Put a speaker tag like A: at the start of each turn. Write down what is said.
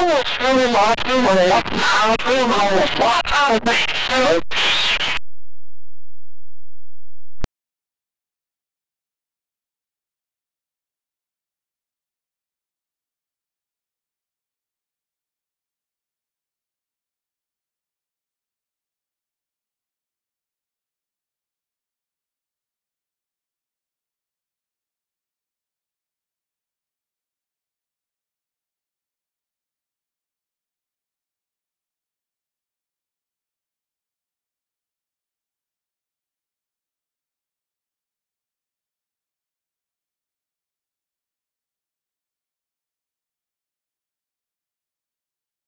A: was really like doing it. I was doing all the flat out of me.